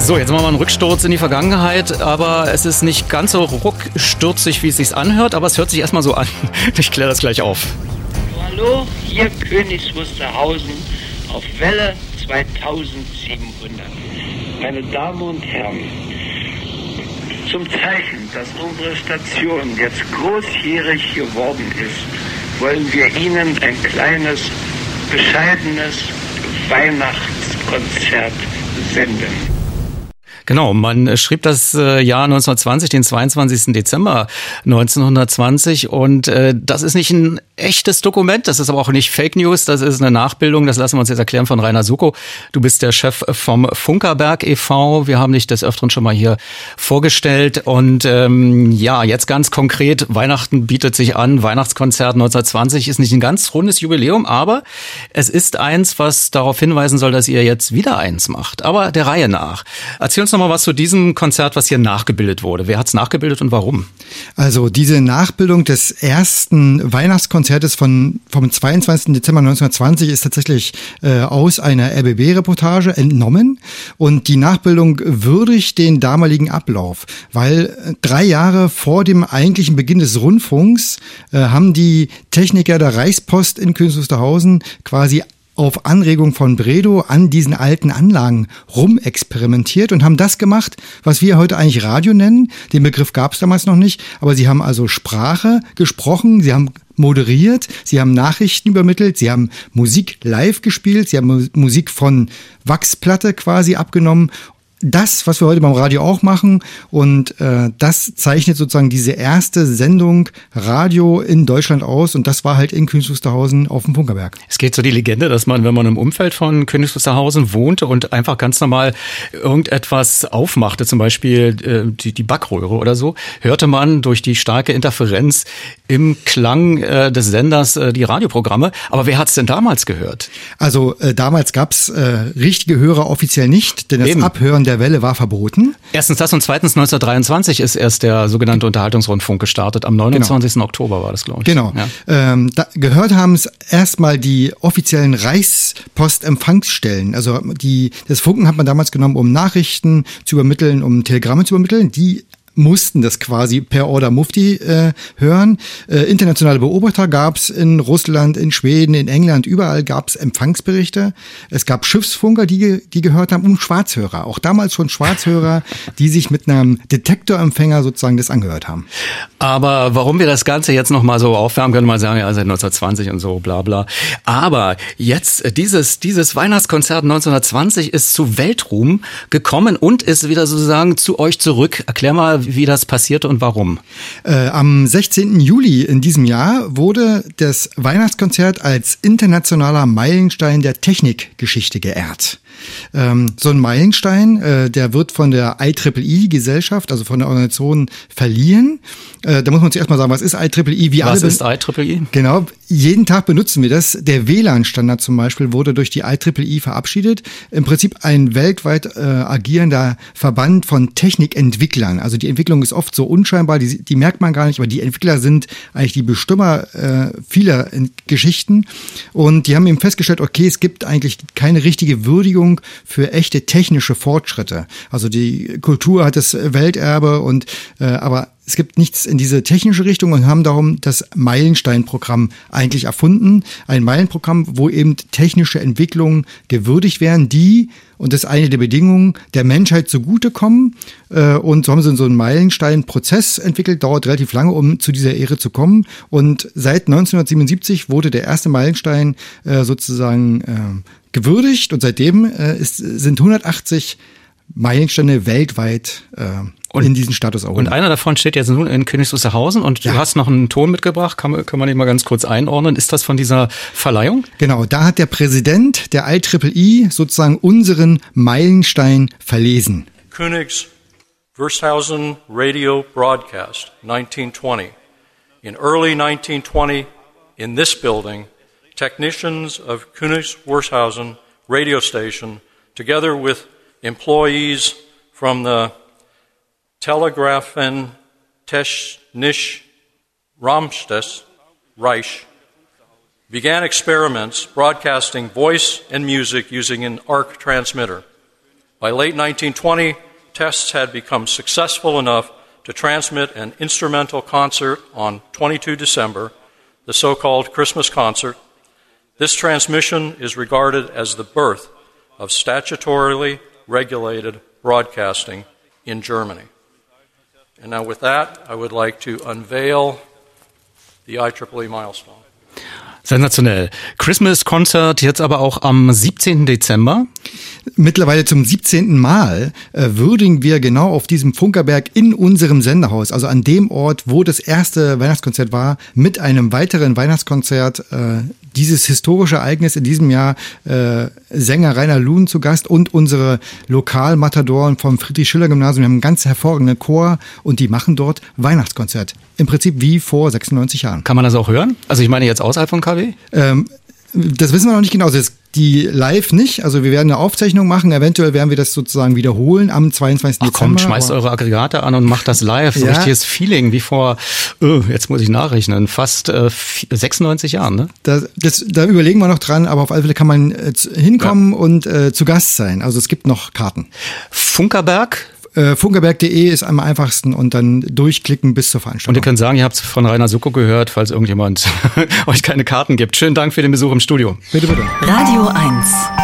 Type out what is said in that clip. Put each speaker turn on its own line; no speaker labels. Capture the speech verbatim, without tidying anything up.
So, jetzt machen wir einen Rücksturz in die Vergangenheit, aber es ist nicht ganz so ruckstürzig, wie es sich anhört, aber es hört sich erstmal so an. Ich kläre das gleich auf.
Hallo, hier Königs Wusterhausen auf Welle zweitausendsiebenhundert. Meine Damen und Herren, zum Zeichen, dass unsere Station jetzt großjährig geworden ist, wollen wir Ihnen ein kleines, bescheidenes Weihnachtskonzert senden.
Genau, man schrieb das äh, Jahr neunzehnhundertzwanzig, den zweiundzwanzigsten Dezember neunzehnhundertzwanzig und äh, das ist nicht ein echtes Dokument, das ist aber auch nicht Fake News, das ist eine Nachbildung, das lassen wir uns jetzt erklären von Rainer Suko. Du bist der Chef vom Funkerberg e V, wir haben dich des Öfteren schon mal hier vorgestellt und ähm, ja, jetzt ganz konkret, Weihnachten bietet sich an, Weihnachtskonzert neunzehnhundertzwanzig ist nicht ein ganz rundes Jubiläum, aber es ist eins, was darauf hinweisen soll, dass ihr jetzt wieder eins macht, aber der Reihe nach. Erzähl uns noch mal was zu diesem Konzert, was hier nachgebildet wurde. Wer hat's nachgebildet und warum?
Also diese Nachbildung des ersten Weihnachtskonzertes von vom zweiundzwanzigsten Dezember neunzehnhundertzwanzig ist tatsächlich äh, aus einer R B B-Reportage entnommen und die Nachbildung würdigt den damaligen Ablauf, weil drei Jahre vor dem eigentlichen Beginn des Rundfunks äh, haben die Techniker der Reichspost in Königs Wusterhausen quasi auf Anregung von Bredow an diesen alten Anlagen rumexperimentiert und haben das gemacht, was wir heute eigentlich Radio nennen. Den Begriff gab es damals noch nicht, aber sie haben also Sprache gesprochen, sie haben moderiert, sie haben Nachrichten übermittelt, sie haben Musik live gespielt, sie haben Musik von Wachsplatte quasi abgenommen. Das, was wir heute beim Radio auch machen und äh, das zeichnet sozusagen diese erste Sendung Radio in Deutschland aus und das war halt in Königs Wusterhausen auf dem Funkerberg.
Es geht so die Legende, dass man, wenn man im Umfeld von Königs Wusterhausen wohnte und einfach ganz normal irgendetwas aufmachte, zum Beispiel äh, die, die Backröhre oder so, hörte man durch die starke Interferenz im Klang äh, des Senders äh, die Radioprogramme. Aber wer hat's denn damals gehört?
Also äh, damals gab's äh, richtige Hörer offiziell nicht, denn das Eben. Abhören der Welle war verboten.
Erstens das und zweitens neunzehnhundertdreiundzwanzig ist erst der sogenannte Unterhaltungsrundfunk gestartet. Am neunundzwanzigsten Genau. Oktober war das, glaube ich.
Genau. Ja. Ähm, da gehört haben es erstmal die offiziellen Reichspost-Empfangsstellen. Also die, das Funken hat man damals genommen, um Nachrichten zu übermitteln, um Telegramme zu übermitteln. Die mussten das quasi per Order Mufti äh, hören. Äh, internationale Beobachter gab es in Russland, in Schweden, in England, überall gab es Empfangsberichte. Es gab Schiffsfunker, die die gehört haben, und Schwarzhörer. Auch damals schon Schwarzhörer, die sich mit einem Detektorempfänger sozusagen das angehört haben.
Aber warum wir das Ganze jetzt noch mal so aufwärmen, können wir mal sagen, ja, seit neunzehnhundertzwanzig und so, bla bla. Aber jetzt, dieses dieses Weihnachtskonzert neunzehnhundertzwanzig ist zu Weltruhm gekommen und ist wieder sozusagen zu euch zurück. Erklär mal, wie das passierte und warum.
Äh, am sechzehnten Juli in diesem Jahr wurde das Weihnachtskonzert als internationaler Meilenstein der Technikgeschichte geehrt. Ähm, so ein Meilenstein, äh, der wird von der I E E E Gesellschaft, also von der Organisation, verliehen. Äh, da muss man sich erstmal sagen, was ist I E E E? Wie
was
alle
ist I E E E?
Genau, jeden Tag benutzen wir das. Der W L A N-Standard zum Beispiel wurde durch die I E E E verabschiedet. Im Prinzip ein weltweit äh, agierender Verband von Technikentwicklern. Also die Entwicklung ist oft so unscheinbar, die, die merkt man gar nicht, aber die Entwickler sind eigentlich die Bestimmer äh, vieler Geschichten. Und die haben eben festgestellt, okay, es gibt eigentlich keine richtige Würdigung für echte technische Fortschritte. Also die Kultur hat das Welterbe und äh, aber es gibt nichts in diese technische Richtung und haben darum das Meilenstein-Programm eigentlich erfunden. Ein Meilenprogramm, wo eben technische Entwicklungen gewürdigt werden, die, und das ist eine der Bedingungen, der Menschheit zugutekommen. Und so haben sie so einen Meilenstein-Prozess entwickelt, dauert relativ lange, um zu dieser Ehre zu kommen. Und seit neunzehnhundertsiebenundsiebzig wurde der erste Meilenstein sozusagen gewürdigt und seitdem ist, sind hundertachtzig Meilensteine weltweit äh, und, in diesen Status erhoben.
Und einer davon steht jetzt nun in Königs Wusterhausen und ja. Du hast noch einen Ton mitgebracht, kann, kann man den mal ganz kurz einordnen. Ist das von dieser Verleihung?
Genau, da hat der Präsident der I E E E sozusagen unseren Meilenstein verlesen.
Königs Wusterhausen Radio Broadcast, nineteen twenty. In early nineteen twenty, in this building, technicians of Königs Wusterhausen radio station, together with employees from the Telegrafen Technisch Ramstes Reich began experiments broadcasting voice and music using an arc transmitter. By late nineteen twenty, tests had become successful enough to transmit an instrumental concert on the twenty-second of December, the so-called Christmas concert. This transmission is regarded as the birth of statutorily regulated broadcasting in Germany. And now with that, I would like to unveil the I triple E milestone.
Sensationell. Christmas-Konzert jetzt aber auch am siebzehnten Dezember.
Mittlerweile zum siebzehnten Mal äh, würdigen wir genau auf diesem Funkerberg in unserem Sendehaus, also an dem Ort, wo das erste Weihnachtskonzert war, mit einem weiteren Weihnachtskonzert. Äh, dieses historische Ereignis in diesem Jahr, äh, Sänger Rainer Luhn zu Gast und unsere Lokalmatadoren vom Friedrich-Schiller-Gymnasium. Wir haben einen ganz hervorragenden Chor und die machen dort Weihnachtskonzert. Im Prinzip wie vor sechsundneunzig Jahren.
Kann man das auch hören? Also ich meine jetzt außerhalb von K W?
Ähm, das wissen wir noch nicht genau. Also die live nicht. Also wir werden eine Aufzeichnung machen. Eventuell werden wir das sozusagen wiederholen am zweiundzwanzigsten
Ach komm,
Dezember.
schmeißt eure Aggregate an und macht das live. So
Ja.
richtiges Feeling wie vor, oh, jetzt muss ich nachrechnen, fast äh, sechsundneunzig Jahren, ne?
Da, das, da überlegen wir noch dran, aber auf alle Fälle kann man äh, zu- hinkommen
Ja.
und äh, zu Gast sein. Also es gibt noch Karten.
Funkerberg.
Äh, funkerberg punkt de ist am einfachsten und dann durchklicken bis zur
Und ihr
Veranstaltung.
könnt sagen, ihr habt von Rainer Suckow gehört, falls irgendjemand euch keine Karten gibt. Schönen Dank für den Besuch im Studio.
Bitte, bitte.
Radio eins.